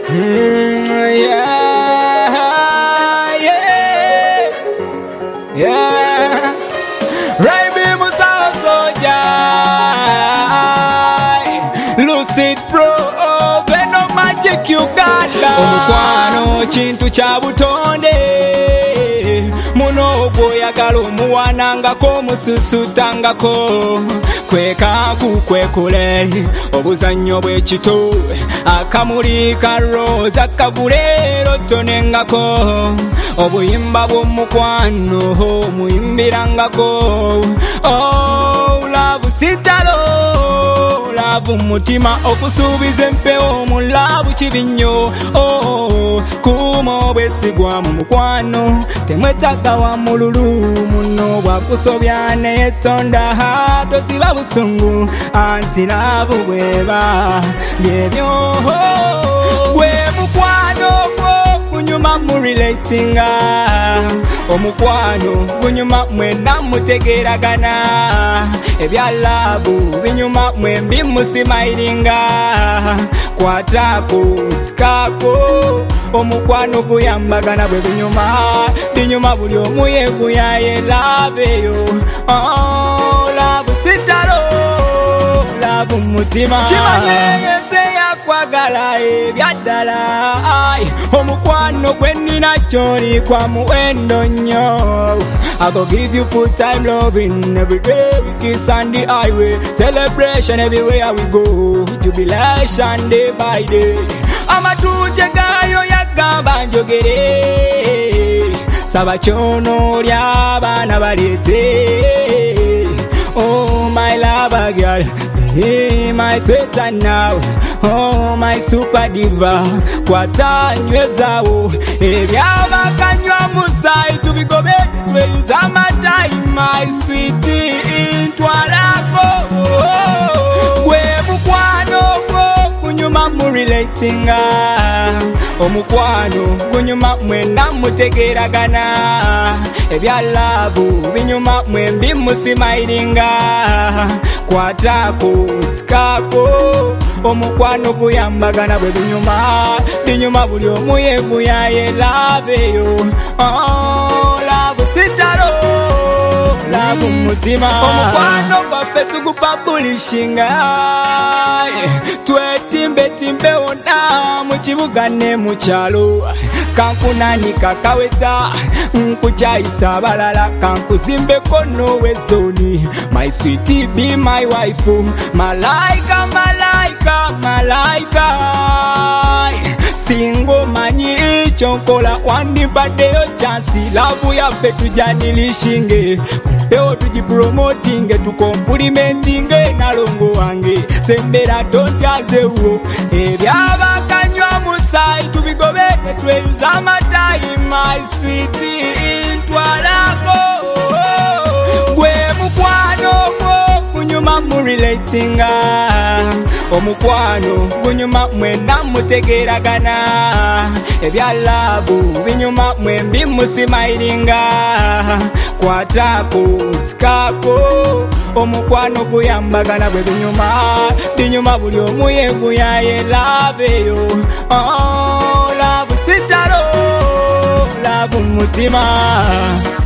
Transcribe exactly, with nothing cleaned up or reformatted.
Mm, yeah, yeah, yeah. Raimi Musa Soja, Lucid Pro, Venom Magic Uganda. Omukwano chintu cha butonde, muno boyagala omuwanangako mususutangako. Kweka kukwekule obuzannyo bw'ekito akamuli ka roza kagulero tonengako obuyimba bw'omukwano muyimbirangako. Oh, love sitalo love mutima okusuubiza empewo mu love kibinyo. Oh, kuma obwesigwa mu mukwano temwetaaga wa mululu muno bwakusobya naye tonda toziba busungu anti love bweba byebyo. Gwe mukwano gunyuma mu relatinga omukwano gunyuma mwena mutegeragana ebya love binyuma mwembi musimayiringa kwatako sikako omukwano guyambagana bwe binyuma binyuma buli omu yeguyaye love yo. Oh, love sitalo love mutima chimanyeyeze yakwagala ebyaddala omukwano gwe nnina kyoli kwa muwendo nnyo. I go give you full time loving every day we kiss on the highway, celebration everywhere we go, jubilation day by day. Amatuje gayo yagamba njogere saba chono ly'abaana balete. Oh my love girl, hey my sweeter now, oh my super diva kwata nywezaawo ebyabakanywa musayi tubigobe tweyuza time my sweetie ntwalako. Gwe mukwano gunyuma mu relatinga omukwano gunyuma mwena mutegeragana ebya love binyuma mwembi musimayiringa kwatako sikako omukwano guyambagana bwe binyuma binyuma buli omu yeguyaye love yo. Oh, love sitalo love mutima omukwano gwaffe tugupabulishinga twetimbe timbe wonna mu kibuga ne mu kyalo kankunanika kaweta nkukyayisa abalala kankuzimbeko nowezoni. My sweetie be my wife, malaika malaika malaika singo manyi chonkola wandibaddeyo chansi lavu yaffe tujanilishinge kumpewo tujipromotinge tukompulimentinge nalongo wange sembera tontyazewo ebyabakanywa musayi tubigobeke tweyuza amatayi my sweetie ntwalako. Gwe mukwano gunyuma mu relatinga omukwano gunyuma mwena mutegeragana ebya love binyuma mwembi musimayiringa kwatako sikako omukwano guyambagana bwe binyuma binyuma buli omu yeguyaye love yo. Oh, love sitalo love mutima.